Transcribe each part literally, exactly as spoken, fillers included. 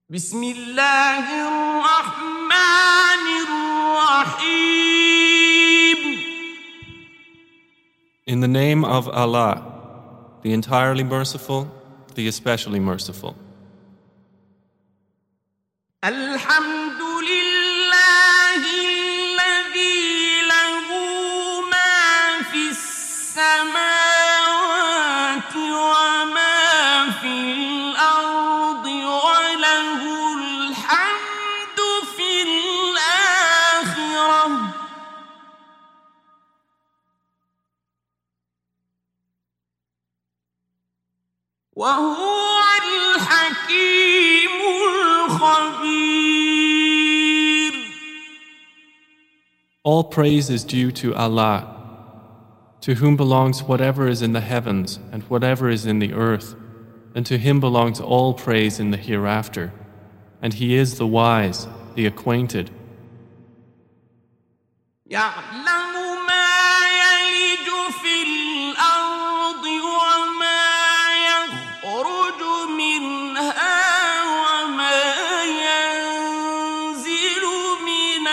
بسم الله الرحمن الرحيم. In the name of Allah, the entirely merciful, the especially merciful. الحمد لله الذي له ما في السماوات وما في الأرض وله الحمد في الآخرة وهو الحكيم الخبير. All praise is due to Allah, to whom belongs whatever is in the heavens and whatever is in the earth, and to him belongs all praise in the hereafter, and he is the wise, the acquainted. يعلم ما يلج في الأرض وما يخرج منها وما ينزل من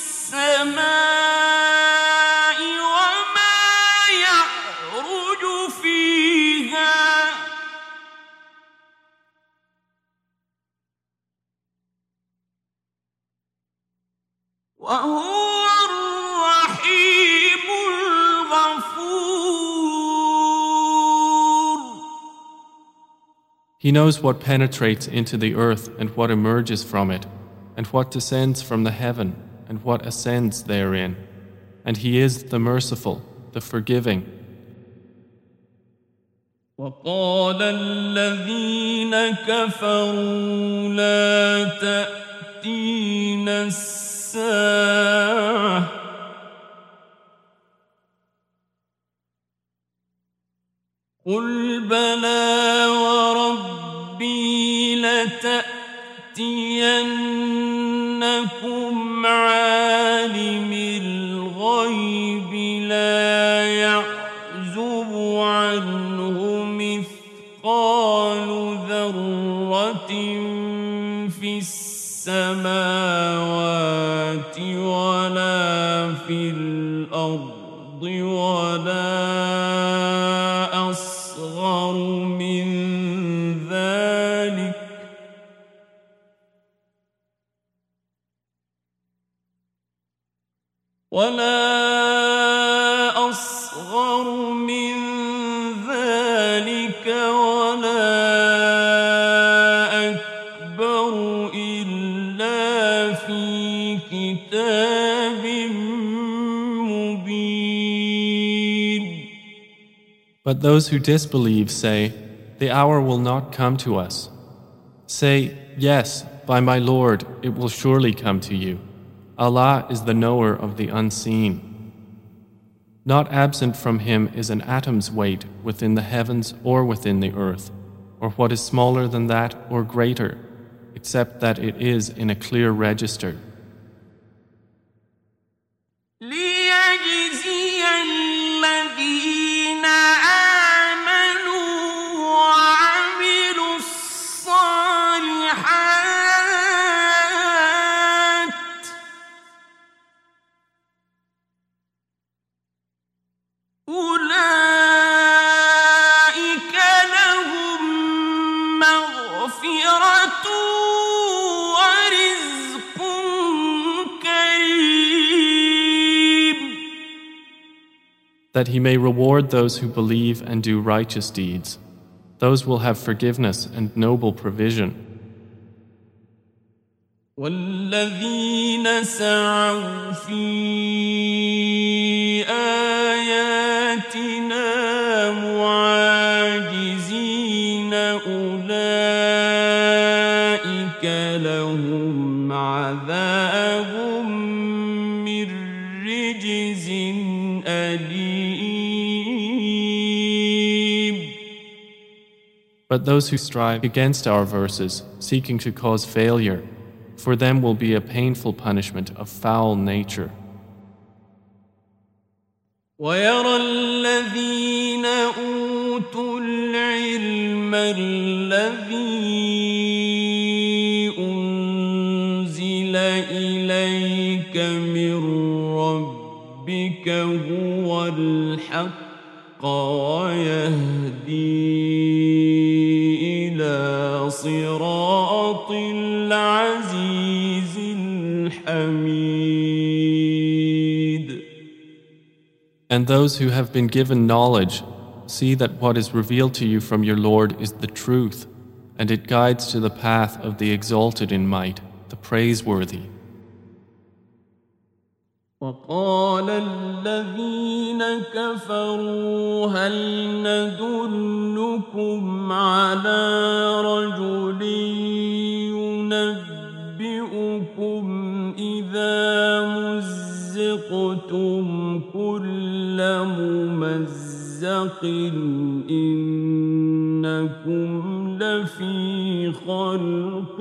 السماء وما يعرج فيها وهو الرحيم الغفور. He knows what penetrates into the earth and what emerges from it, and what descends from the heaven and what ascends therein. And he is the merciful, the forgiving. وقال الذين كفروا لا تأتينا الساعة قل بلى وربي لتأتينكم عالم الغيب لا يعزب عنه مثقال ذرة في السماوات ولا في الأرض ولا أصغر من ذلك ولا أصغر من ذلك ولا أكبر إلا في كتاب مبين. But those who disbelieve say, the hour will not come to us. Say, yes, by my Lord, it will surely come to you. Allah is the knower of the unseen. Not absent from him is an atom's weight within the heavens or within the earth, or what is smaller than that or greater, except that it is in a clear register. ليجزي الذين آمنوا وعملوا الصالحات أولئك لهم مغفرة ورزق كريم. That he may reward those who believe and do righteous deeds. Those will have forgiveness and noble provision. والذين سعوا في آياتنا معاجزين أولئك لهم عذاب من رجز أليم. But those who strive against our verses, seeking to cause failure, for them will be a painful punishment of foul nature. ويرى الذين أوتوا العلم الذي إليك من ربك هو الحق ويهدي إلى صراط العزيز الحميد. And those who have been given knowledge see that what is revealed to you from your Lord is the truth, and it guides to the path of the exalted in might, the praiseworthy. وقال الذين كفروا هل ندلكم على رجل ينبئكم إذا مزقتم كل ممزق إنكم لفي خلق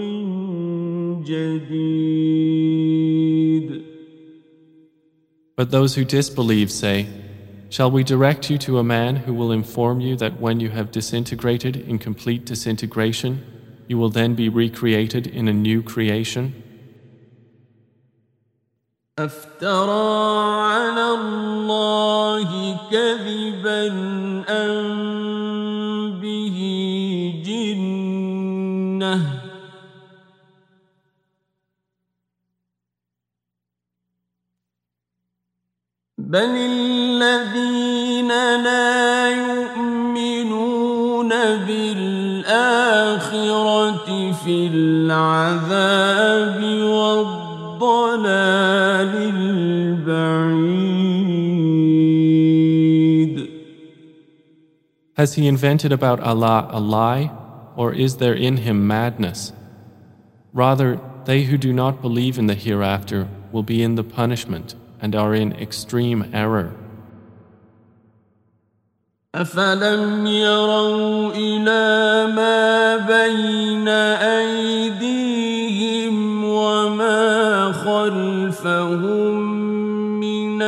جديد. But those who disbelieve say, shall we direct you to a man who will inform you that when you have disintegrated in complete disintegration, you will then be recreated in a new creation? أفترى على الله كذبا أم به جنة بل الذين لا يؤمنون بالآخرة في العذاب والضلال البعيد. Has he invented about Allah a lie, or is there in him madness? Rather, they who do not believe in the hereafter will be in the punishment and are in extreme error. أفلم يروا إلى ما بين أيديهم وما خلفهم من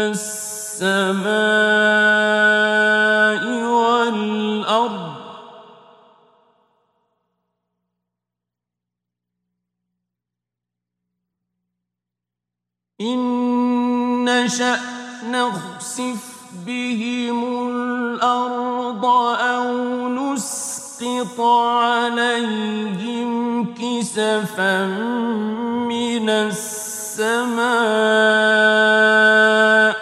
السماء والأرض إن نشأ نخسف بهم الأرض أو نسقط عليهم كسفا من السماء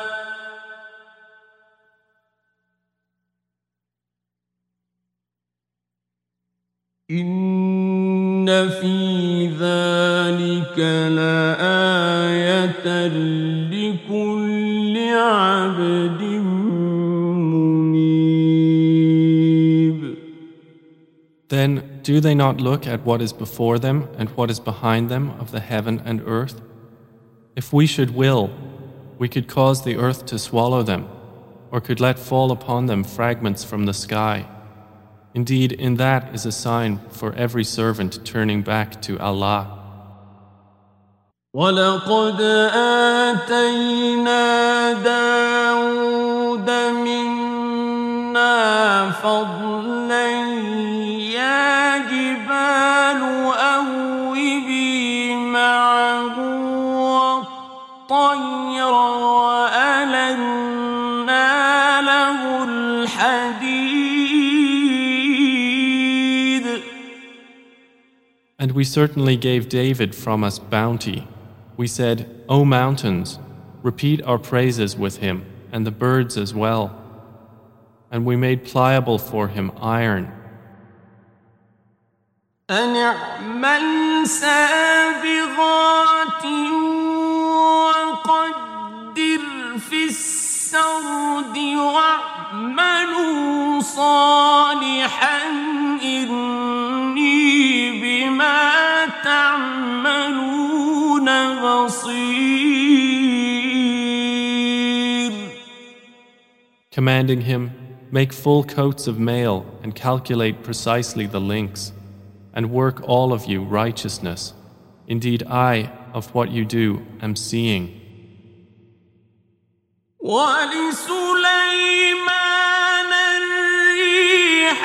إن في ذلك لآية لكل عبد منيب. Then do they not look at what is before them and what is behind them of the heaven and earth? If we should will, we could cause the earth to swallow them, or could let fall upon them fragments from the sky. Indeed, in that is a sign for every servant turning back to Allah. وَلَقَدْ آتَيْنَا دَاوُودَ مِنَّا فَضْلًا يَا جِبَالُ أَوِّبِي مَعَهُ وَالطَّيْرَ وَأَلَنَّا لَهُ الْحَدِيدَ. And we certainly gave David from us bounty. We said, O mountains, repeat our praises with him, and the birds as well. And we made pliable for him iron. أن اعمل سابغات وقدر في السرد واعملوا صالحا إني بما تعملون بصير. Commanding him, make full coats of mail and calculate precisely the links, and work all of you righteousness. Indeed, I, of what you do, am seeing. وَلِسُلَيْمَانَ الرِّيحَ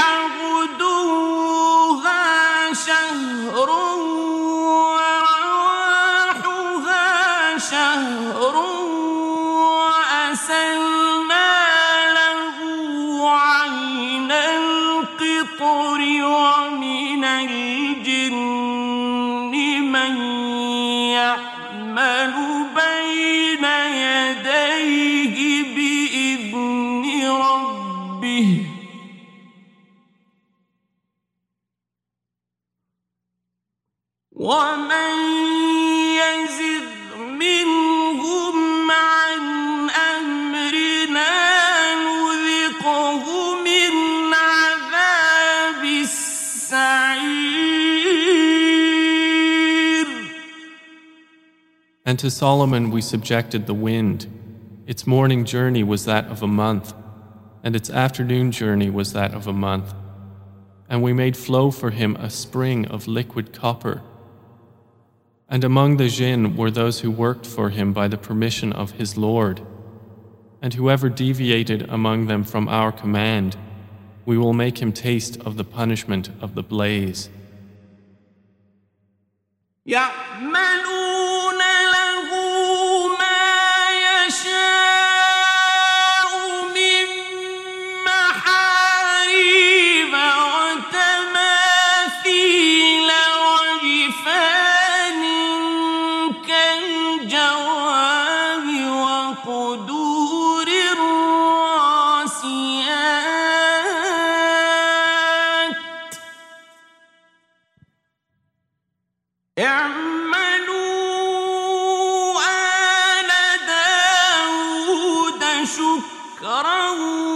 غُدُوُّهَا شَهْرٌ وَرَوَاحُهَا شهر وأسلنا له عين القطر ومن الجن من يعمل بين يديه بإذن ربه ومن يزغ منهم عن أمرنا نذقه من عذاب السعير. And to Solomon we subjected the wind. Its morning journey was that of a month, and its afternoon journey was that of a month. And we made flow for him a spring of liquid copper. And among the jinn were those who worked for him by the permission of his Lord. And whoever deviated among them from our command, we will make him taste of the punishment of the blaze. يعملون له ما يشاء من محاريب وتماثيل وجفان كالجواب وقدور الراسيات اعملوا آل داود شكرا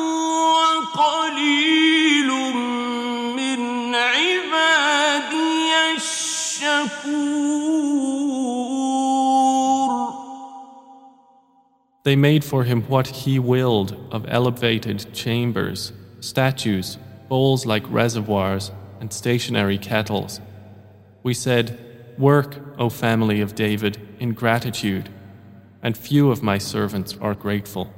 وقليل من عبادي الشكور. They made for him what he willed of elevated chambers, statues, bowls like reservoirs, and stationary kettles. We said, "Work, O family of David, in gratitude, and few of my servants are grateful."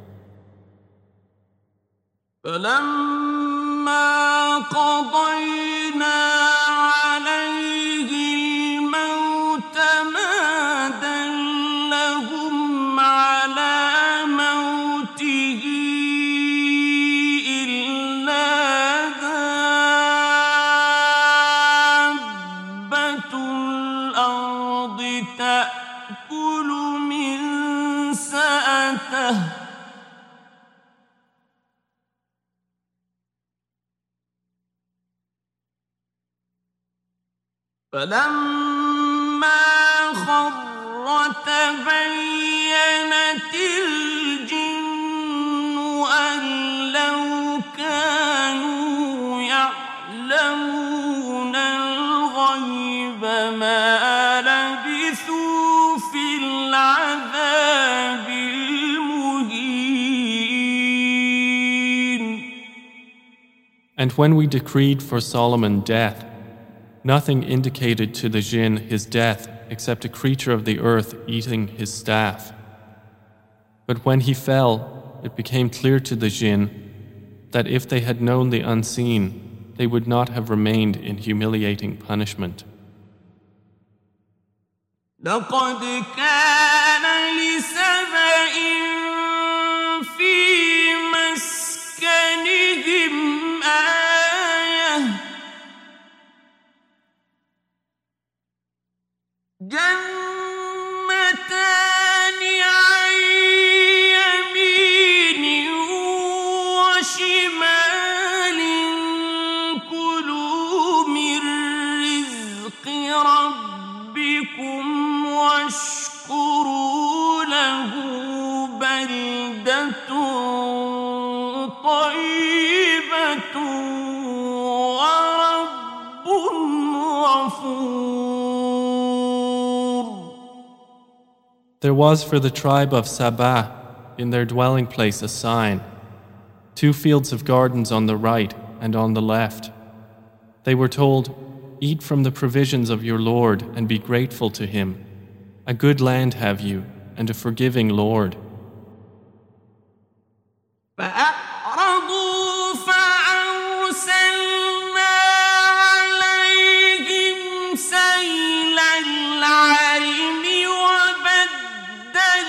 فلما قضينا عليه الموت ما دلهم على موته إلا دابة الأرض تأكل من سأته فلما خر تبينت الجن أن لو كانوا يعلمون الغيب ما لبثوا في العذاب المهين. And when we decreed for Solomon death, nothing indicated to the jinn his death except a creature of the earth eating his staff. But when he fell, it became clear to the jinn that if they had known the unseen, they would not have remained in humiliating punishment. لقد كان لسبإ في مسكنهم آية جنتان عن يمين وشمال كلوا من رزق ربكم واشكروا له بلدة طيبة ورب غفور. There was for the tribe of Sabah in their dwelling place a sign, two fields of gardens on the right and on the left. They were told, "Eat from the provisions of your Lord and be grateful to Him. A good land have you and a forgiving Lord." فأعرضوا فأرسلنا عليهم سيل العرم وبدلناهم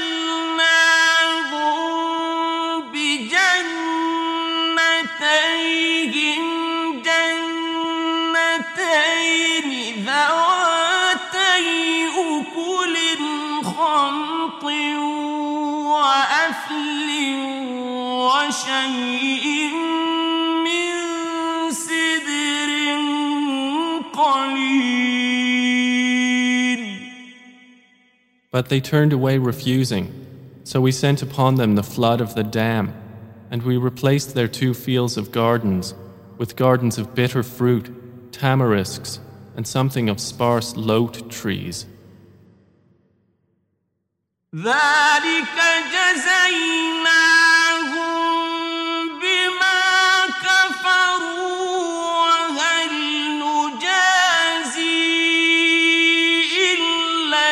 وشيء من سدر قليل. But they turned away refusing, so we sent upon them the flood of the dam, and we replaced their two fields of gardens with gardens of bitter fruit, tamarisks, and something of sparse lote trees. ذلك جزيناهم بما كفروا وهل نجازي إلا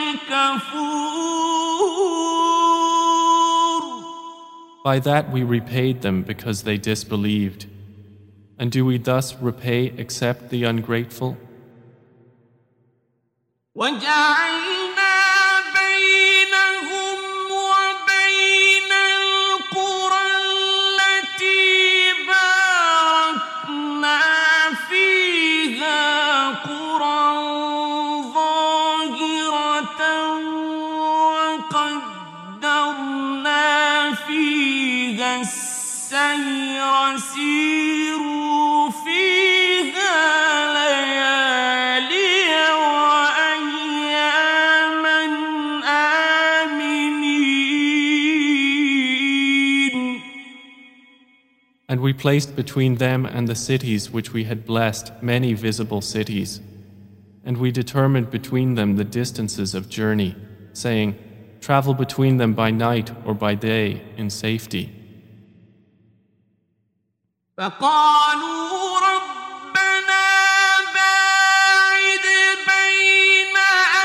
الكفور. By that we repaid them because they disbelieved. And do we thus repay except the ungrateful? وجعلنا بينهم وبين القرى التي باركنا فيها قرى ظاهرة وقدرنا فيها السير سيروا فيها ليالي وأياما آمنين. And we placed between them and the cities which we had blessed many visible cities. And we determined between them the distances of journey, saying, travel between them by night or by day in safety. فقالوا ربنا باعد بين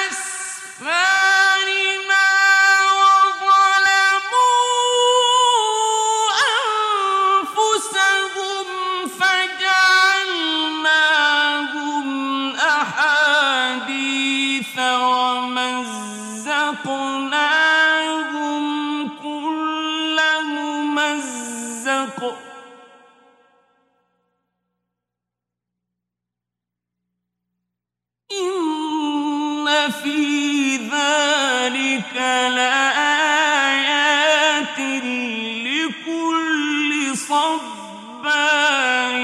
أسفارنا وظلموا أنفسهم فجعلناهم أحاديث ومزقناهم كل ممزق إن في ذلك لآيات لكل صبار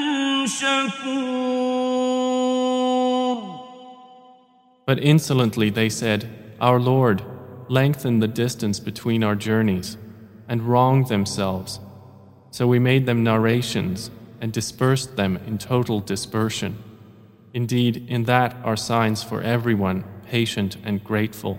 شكور. But insolently they said, Our Lord, lengthen the distance between our journeys, and wronged themselves. So we made them narrations and dispersed them in total dispersion. Indeed, in that are signs for everyone, patient and grateful.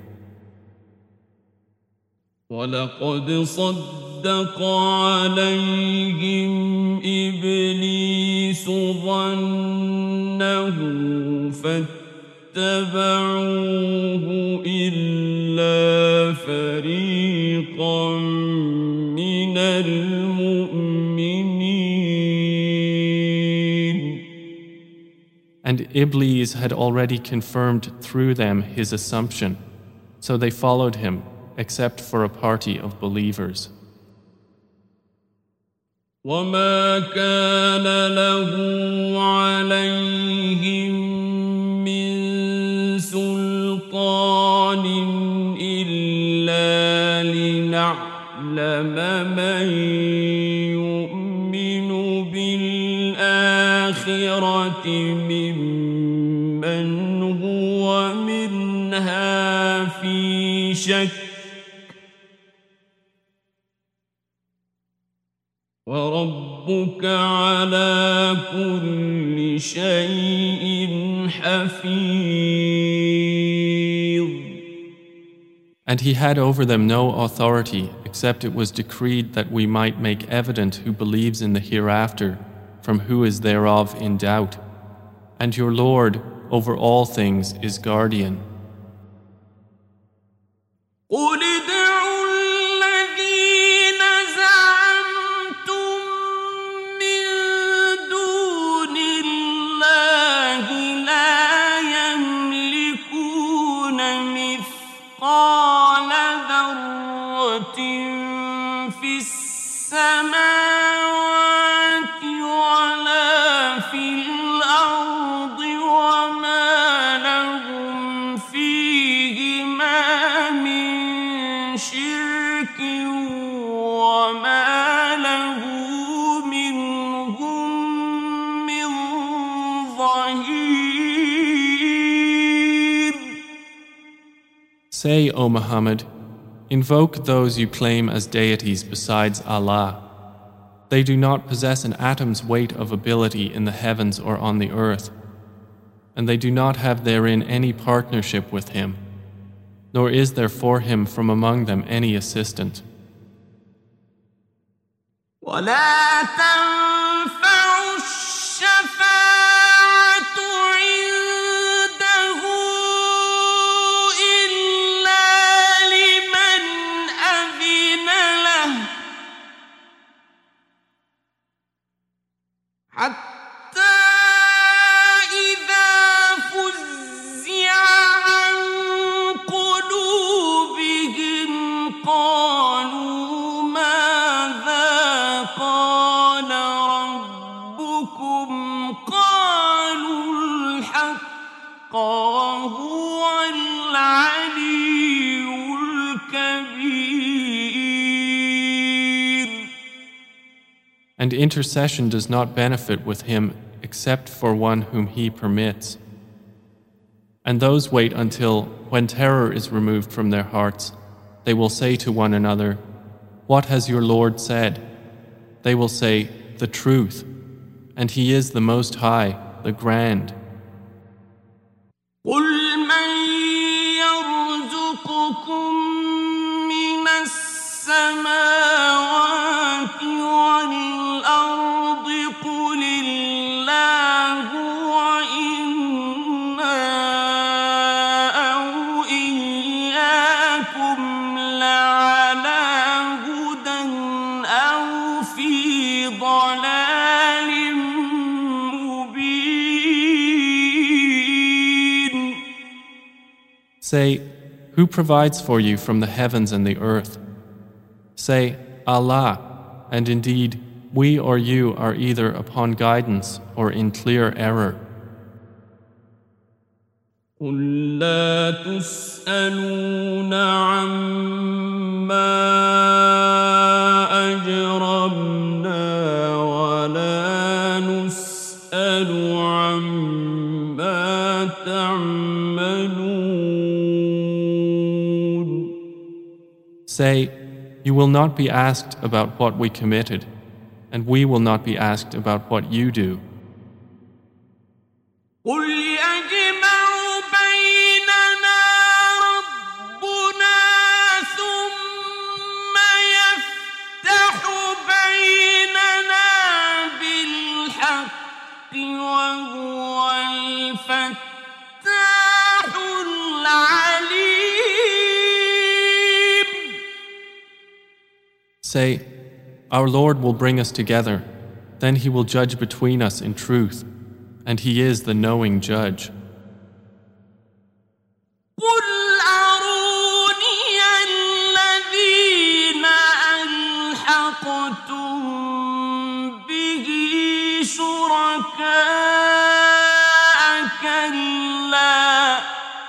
وَلَقَدْ صَدَّقَ عَلَيْهِمْ إِبْلِيسُ ظَنَّهُ فَاتَّبَعُوهُ إِلَّا فَرِيقًا مِّنَ الْمُؤْمِنِينَ. And Iblis had already confirmed through them his assumption, so they followed him, except for a party of believers. وَمَا كَانَ لَهُ عَلَيْهِم مِّن سُلْطَانٍ إِلَّا لِنَعْلَمَ مَن يُؤْمِنُ بِالْآخِرَةِ مِمَّنْ هُوَ مِنْهَا فِي شَكٍّ وَرَبُّكَ عَلَى كُلِّ شَيْءٍ حَفِيظٌ. And he had over them no authority except it was decreed that we might make evident who believes in the hereafter from who is thereof in doubt. And your Lord over all things is guardian. قُلِ ادْعُوا الَّذِينَ زَعَمْتُم مِّن دُونِ اللَّهِ لَا يَمْلِكُونَ مِثْقَالَ ذَرَّةٍ فِي السَّمَاوَاتِ وَلَا فِي الْأَرْضِ وَمَا لَهُمْ فِيهِمَا مِن شِرْكٍ وَمَا لَهُ Say, O Muhammad, invoke those you claim as deities besides Allah. They do not possess an atom's weight of ability in the heavens or on the earth, and they do not have therein any partnership with Him, nor is there for Him from among them any assistant. ولا تنفع الشفاعة عنده إلا لمن أذن له حتى إذا فزع عن قلوبهم قالوا ماذا قال ربكم قالوا الحق وهو العلي الكبير. And intercession does not benefit with Him except for one whom He permits. And those wait until, when terror is removed from their hearts, they will say to one another, "What has your Lord said?" They will say, "The truth, and He is the Most High, the Grand." قل من يرزقكم من السماوات والأرض قل الله وإنا أو إياكم لعلى هدى أو في ضلال مبين. Say, who provides for you from the heavens and the earth? Say, Allah, and indeed, we or you are either upon guidance or in clear error. قل لا تسألون عما أجرمنا ولا نسأل عما تعملون. Say, you will not be asked about what we committed, and we will not be asked about what you do. قل يجمع بيننا ربنا ثم يفتح بيننا بالحق وهو الفتاح العليم. Say, our Lord will bring us together, then He will judge between us in truth, and He is the knowing judge. قل أروني الذين ألحقتم به شركاء كلا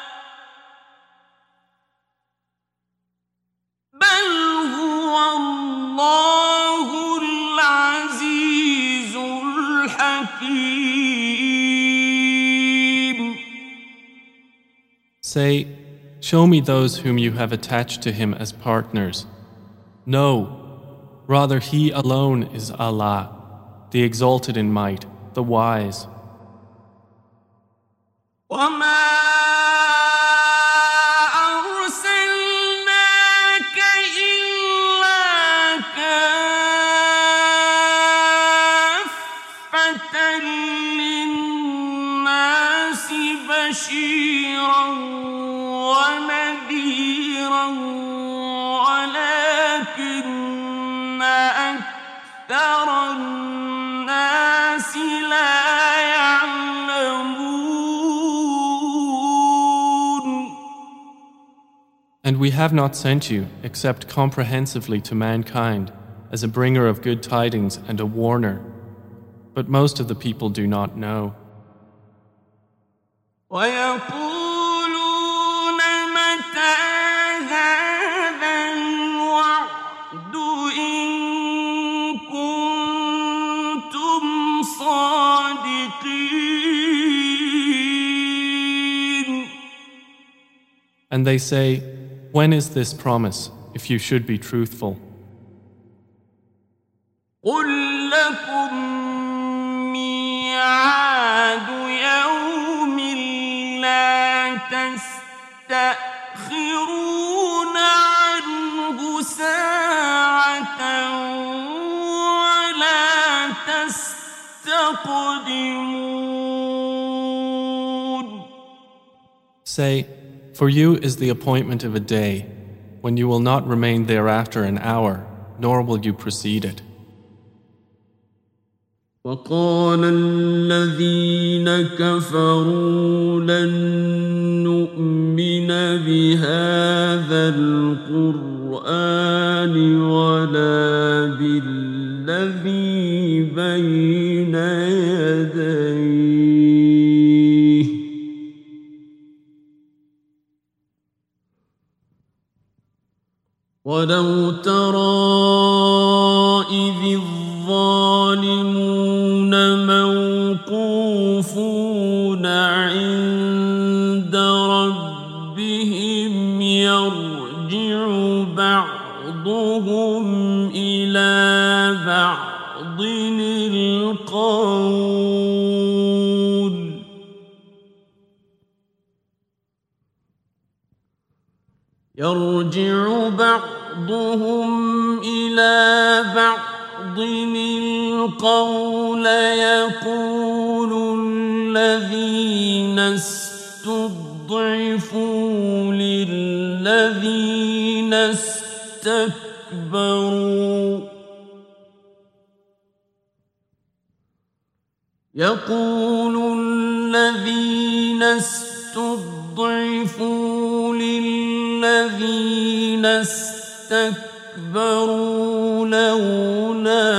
بل هو الله العزيز الحكيم. Say, show me those whom you have attached to Him as partners. No, rather He alone is Allah, the exalted in might, the wise. وما أرسلناك إلا كافة للناس بشيرا ونذيرا ولكن أكثر الناس لا يعلمون. And we have not sent you except comprehensively to mankind as a bringer of good tidings and a warner, but most of the people do not know. ويقولون متى هذا الوعد إن كنتم صادقين. And they say, when is this promise, if you should be truthful? قل لكم ميعاد يوم لا تستأخرون عنه ساعة ولا تستقدمون. Say, for you is the appointment of a day, when you will not remain thereafter an hour, nor will you precede it. وقال الذين كفروا لن نؤمن بهذا القرآن ولا بالذي بين يديه ولو ترى إذ الظالمون موقوفون عند ربهم يرجع بعضهم إلى بعض القول يرجع بعضهم إلى بعض القول يقول الذين استضعفوا للذين استكبروا يقول الذين استضعفوا للذين استكبروا لولا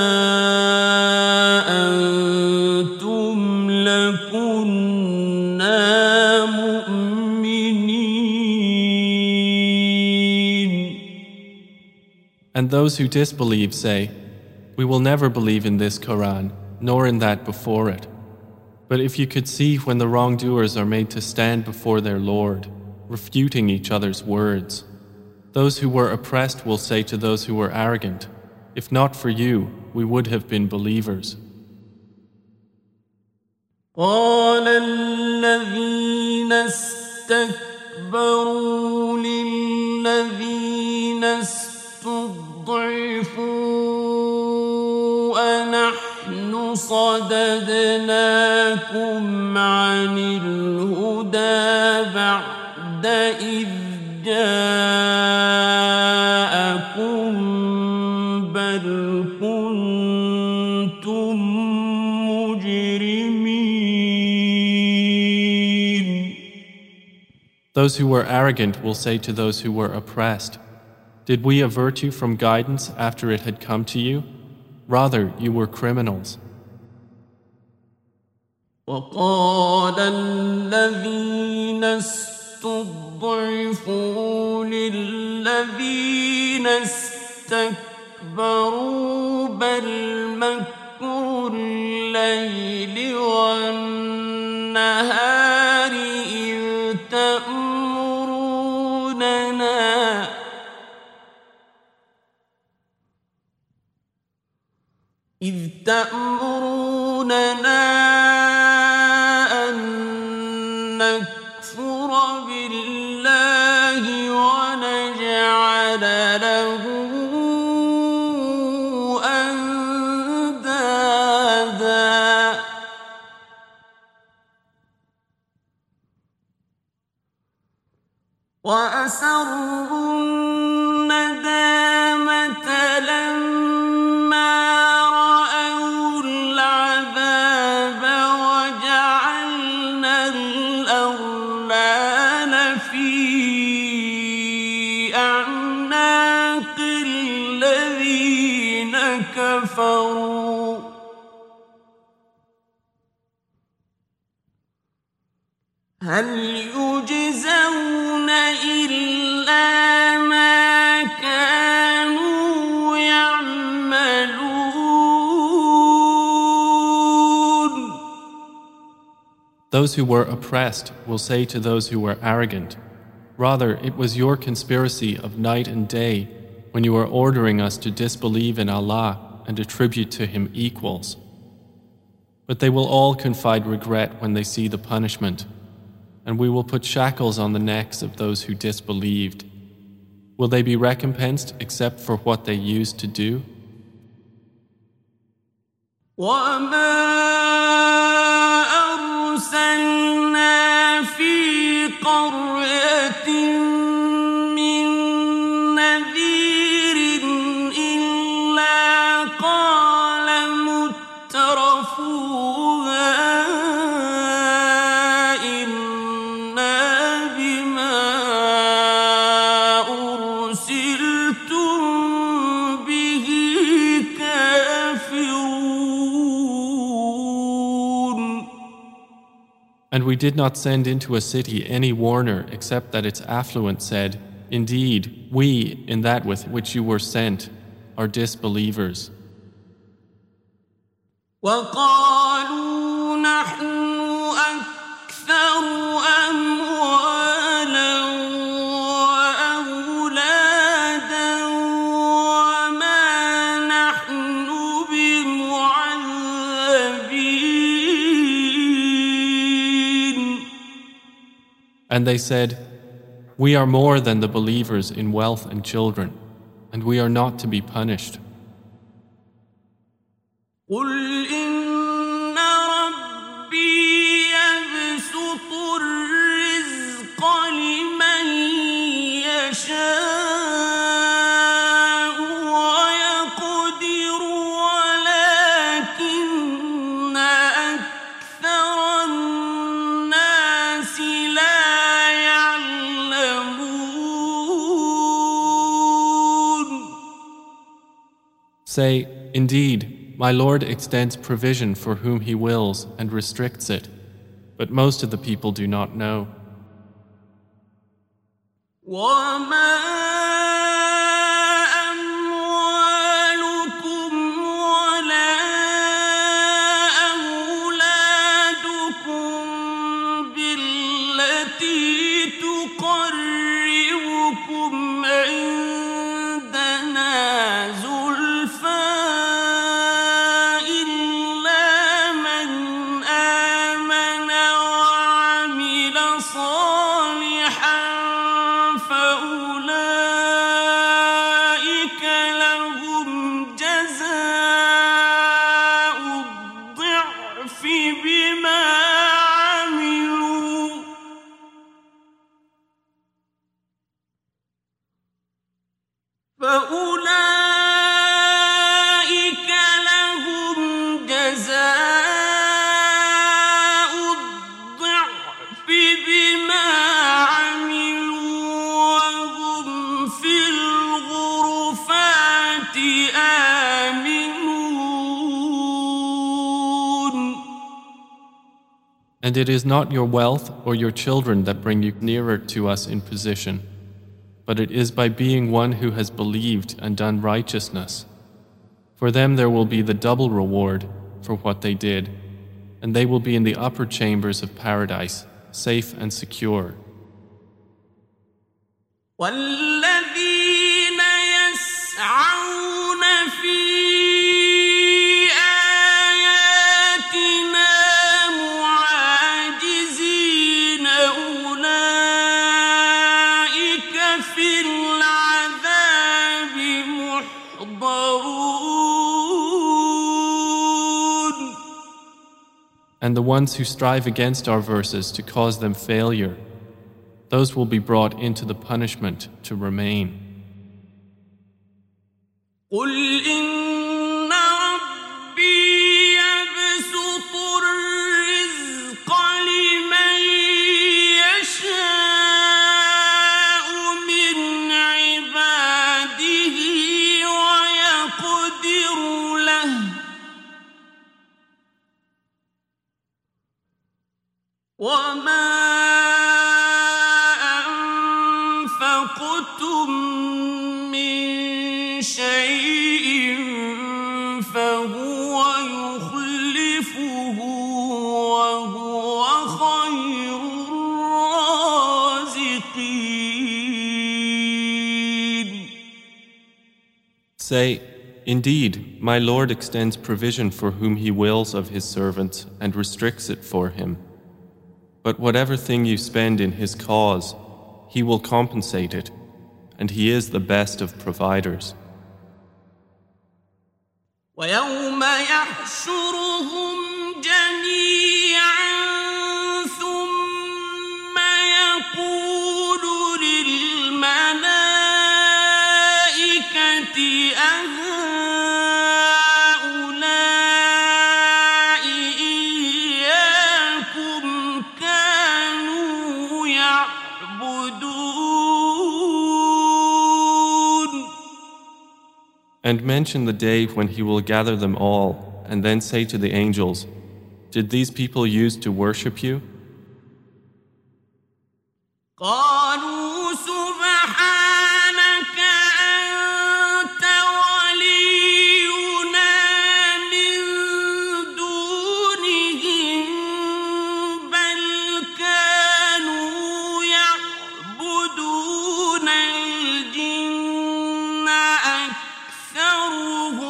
أنتم لكنا مؤمنين. And those who disbelieve say, we will never believe in this Quran, nor in that before it. But if you could see when the wrongdoers are made to stand before their Lord, refuting each other's words, those who were oppressed will say to those who were arrogant, if not for you, we would have been believers. قال الذين استكبروا للذين استضعفوا أنحن صددناكم عن الهدى بعد إذ جاءكم بل كنتم مجرمين. Those who were arrogant will say to those who were oppressed, did we avert you from guidance after it had come to you? Rather, you were criminals. وقال الذين استضعفوا للذين استكبروا بل مكر الليل والنهار إذ تأمروننا إذ تأمروننا أن نكفر بالله ونجعل له أندادا وأسروا الندامة لما رأوا العذاب وجعلنا الأغلال في أعناق الذين كفروا هل يجزون إلا ما كانوا يعملون. Those who were oppressed will say to those who were arrogant, Rather, it was your conspiracy of night and day when you were ordering us to disbelieve in Allah and attribute to Him equals. But they will all confide regret when they see the punishment, and we will put shackles on the necks of those who disbelieved. Will they be recompensed except for what they used to do? وَمَا أَرْسَلْنَا فِي قَرْيَةٍ مِّن نَّذِيرٍ إِلَّا قَالَ مُتْرَفُوهَا إِنَّا بِمَا أُرْسِلْتُم بِهِ كَافِرُونَ. And we did not send into a city any warner except that its affluent said, Indeed, we, in that with which you were sent, are disbelievers. وَقَالُوا نَحْنُ أَكْثَرُ أَمْوَالًا وَأَوْلَادًا وَمَا نَحْنُ بِمُعَذَّبِينَ. And they said, We are more than the believers in wealth and children, and we are not to be punished. قُلْ إِنَّ رَبِّي يَبْسُطُ الرِّزْقَ لِمَن يَشَاءُ وَيَقْدِرُ وَلَكِنَّ أَكْثَرَ النَّاسِ لَا يَعْلَمُونَ. Say, Indeed, my Lord extends provision for whom He wills and restricts it, but most of the people do not know. وَمَا أَمْوَالُكُمْ وَلَا أَوْلَادُكُمْ بِالَّتِي تُقَرِّبُكُمْ عِندَنَا زُلْفَىٰ إِلَّا مَنْ آمَنَ وَعَمِلَ صَالِحًا فَأُولَٰئِكَ لَهُمْ جَزَاءُ الضِّعْفِ بِمَا عَمِلُوا فَأُولَٰئِكَ لَهُمْ جَزَاءُ الضِّعْفِ بِمَا عَمِلُوا وَهُمْ فِي الْغُرُفَاتِ آمِنُونَ. And it is not your wealth or your children that bring you nearer to us in position, but it is by being one who has believed and done righteousness. For them there will be the double reward for what they did, and they will be in the upper chambers of paradise, safe and secure. وَالَّذِينَ يَسْعَوْنَ فِي آيَاتِنَا مُعَاجِزِينَ أُولَٰئِكَ فِي الْعَذَابِ مُحْضَرُونَ. And the ones who strive against our verses to cause them failure, those will be brought into the punishment to remain. قُلْ إِنَّ رَبِّي يَبْسُطُ الرِّزْقَ لِمَن يَشَاءُ مِنْ عِبَادِهِ وَيَقْدِرُ لَهُ وَمَا أَنفَقْتُم مِّن شَيْءٍ فَهُوَ يُخْلِفُهُ وَهُوَ خَيْرُ الرَّازِقِينَ. Say, indeed, my Lord extends provision for whom He wills of His servants and restricts it for him. But whatever thing you spend in His cause, He will compensate it, and He is the best of providers. ويوم يحشرهم جميعا ثم يقول للملائكة أهؤلاء إياكم كانوا يعبدون. And mention the day when He will gather them all, and then say to the angels, did these people use to worship you? قالوا سبحانك أنت ولينا من دونهم بل كانوا يعبدون الجن أكثرهم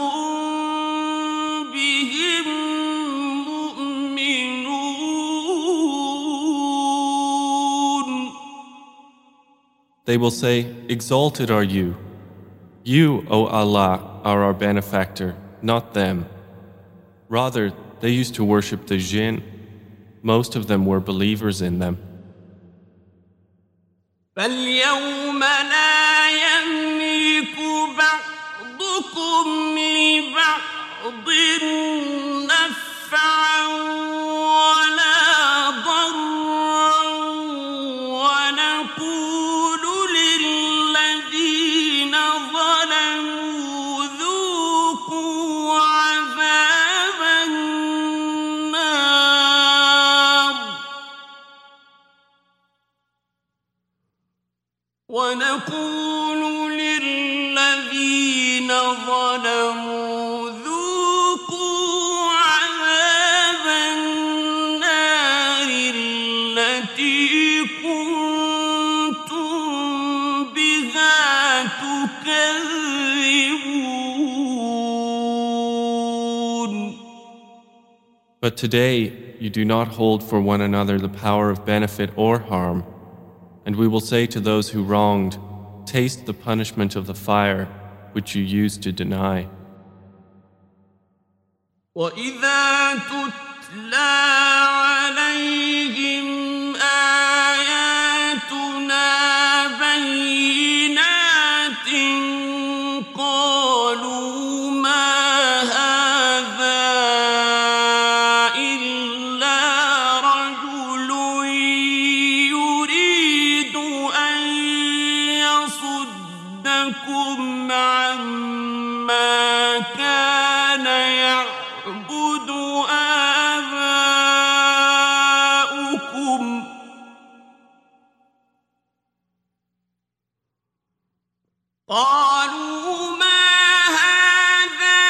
بهم مؤمنون. They will say, exalted are you. You, O Allah, are our benefactor, not them. Rather, they used to worship the jinn. Most of them were believers in them. فاليوم لا يملك بعضكم لبعض نفعا ولا ضرا ونقول للذين ظلموا ذوقوا عذاب النار ونقول للذين ظلموا ذوقوا عذاب النار التي كنتم بها تكذبون. But today, you do not hold for one another the power of benefit or harm. And we will say to those who wronged, taste the punishment of the fire which you used to deny. وَإِذَا تُتْلَى عَلَيْهِمْ آيَاتُنَا بَيِّنَاتٍ قَالُوا مَا هَذَا إِلَّا رَجُلٌ يُرِيدُ أَن يَصُدَّكُمْ عَمَّا كَانَ يَعْبُدُ آبَاؤُكُمْ قالوا ما هذا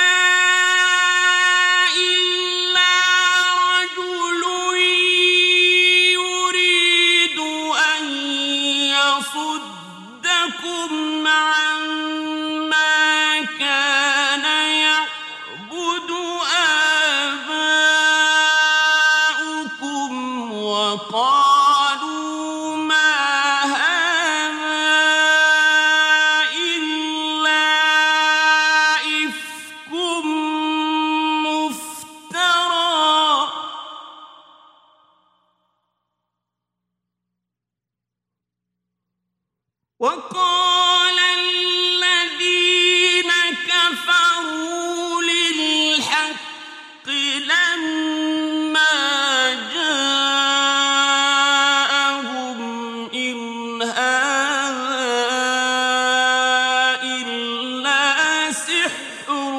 إلا رجل يريد أن يصدكم عما كان يعبد آباؤكم وقالوا ما هذا إلا إفك مفترى وقال الذين كفروا للحق لما جاءهم إن هذا إلا سحر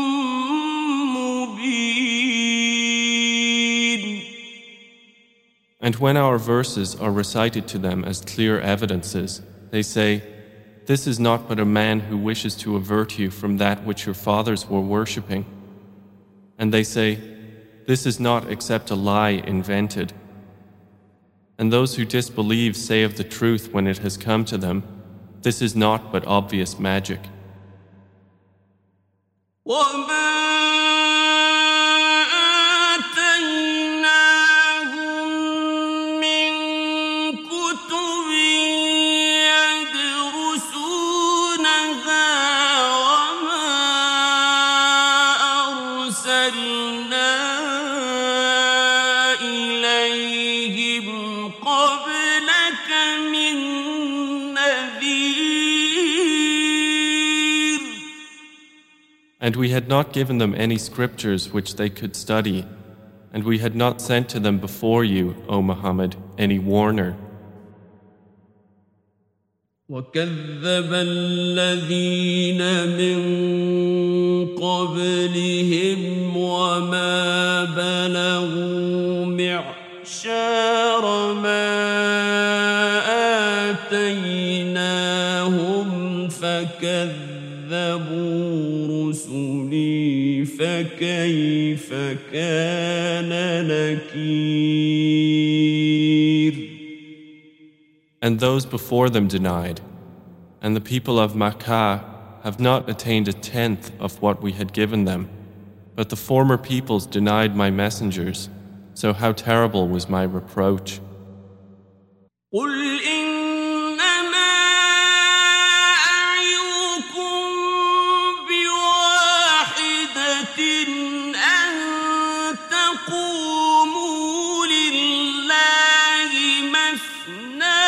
مبين. And when our verses are recited to them as clear evidences, they say, this is not but a man who wishes to avert you from that which your fathers were worshipping. And they say, this is not except a lie invented. And those who disbelieve say of the truth when it has come to them, this is not but obvious magic. وما آتيناهم من كتب يدرسونها وما أرسلنا إليهم قبلك من نذير. And we had not given them any scriptures which they could study, and we had not sent to them before you, O Muhammad, any warner. وكذب الذين من قبلهم وما بلغوا معشار ما آتيناهم فكذبوا رسلي فكيف كان نكير. And those before them denied, and the people of Makkah have not attained a tenth of what we had given them. But the former peoples denied my messengers, so how terrible was my reproach. قل إنما أعظكم بواحدة أن تقوموا لله مثنى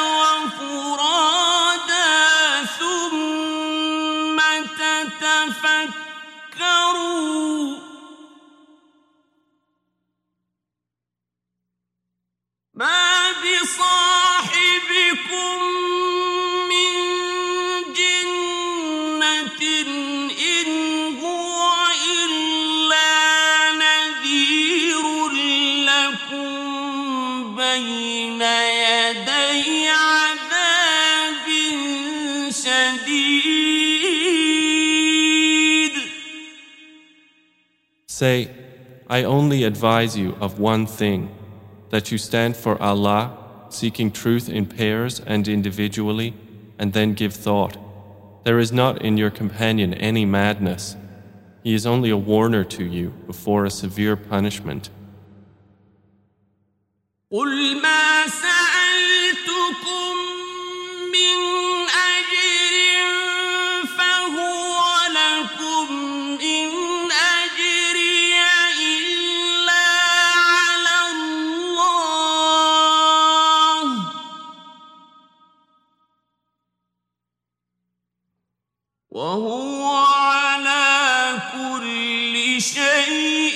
وفرادا ثم تتفكروا ما بصاحبكم من جنة إن هو إلا نذير لكم بين يدي عذاب شديد. Say, I only advise you of one thing, that you stand for Allah, seeking truth in pairs and individually, and then give thought. There is not in your companion any madness. He is only a warner to you before a severe punishment. قل ما سألتكم من أجر فهو لكم إن أجري إلا على الله وهو على كل شيء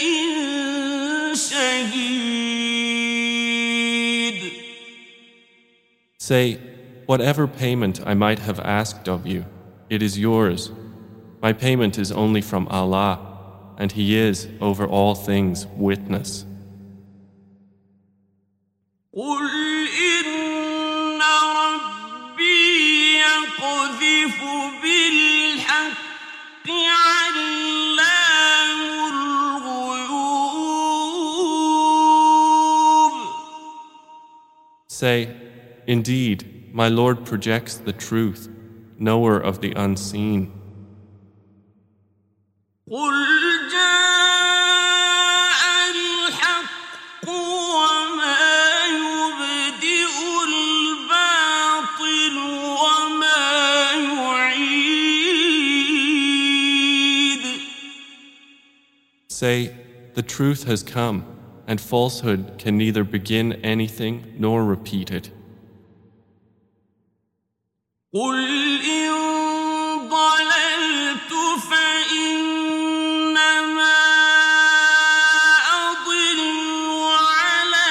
شهيد. Say, whatever payment I might have asked of you, it is yours. My payment is only from Allah, and He is over all things witness. قل إن ربي يقذف بالحق علام الغيوب. Say, indeed, my Lord projects the truth, knower of the unseen. قل جاء الحق وما يبدئ الباطل وما يعيد. Say, the truth has come, and falsehood can neither begin anything nor repeat it. قل إن ضللت فإنما أضل على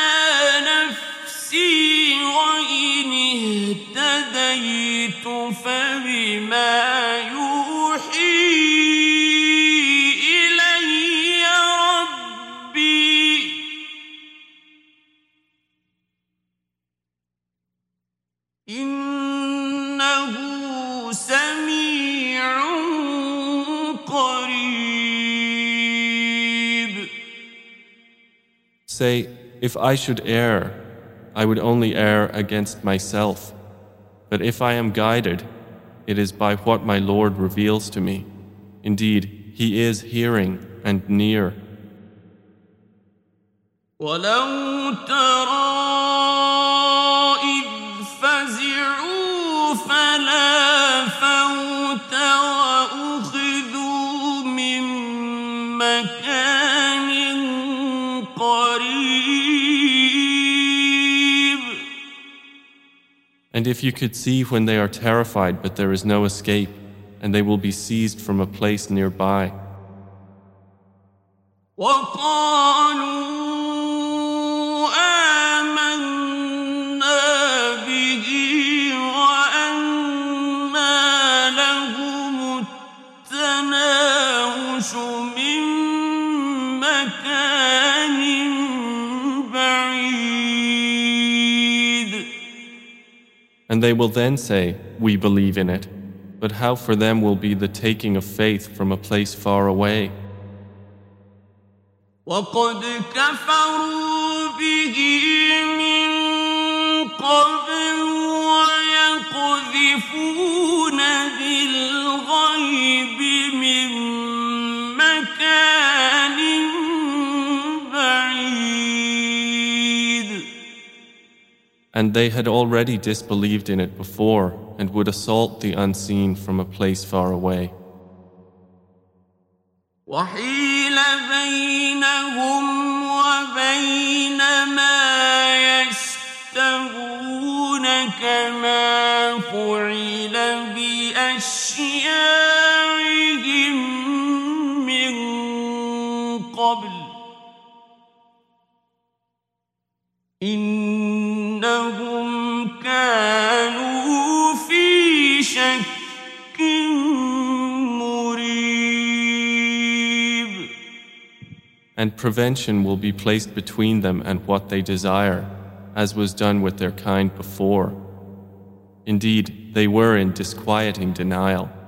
نفسي وإن اهتديت فبما يوحي إلي ربي إنه سميع قريب. Say, if I should err, I would only err against myself. But if I am guided, it is by what my Lord reveals to me. Indeed, He is hearing and near. ولو ترى إذ فزعوا فلا فوت وأخذوا من مكان قريب. And if you could see when they are terrified but there is no escape, and they will be seized from a place nearby. وقالوا آمنا به وأنى لهم التناوش من مكان بعيد. And they will then say, we believe in it. But how for them will be the taking of faith from a place far away? وَقَدْ كَفَرُوا بِهِ مِنْ قَبْلُ وَيَقْذِفُونَ بِالْغَيْبِ مِنْ مَكَانٍ بَعِيدٍ. And they had already disbelieved in it before and would assault the unseen from a place far away. وَحِيلَ بَيْنَهُمْ وَبَيْنَ مَا يَشْتَهُونَ كَمَا فُعِلَ بِأَشْيَاعِهِمْ مِنْ قَبْلُ إِنَّهُمْ كَانُوا فِي شَكٍّ مُرِيبٍ. And prevention will be placed between them and what they desire, as was done with their kind before. Indeed, they were in disquieting denial.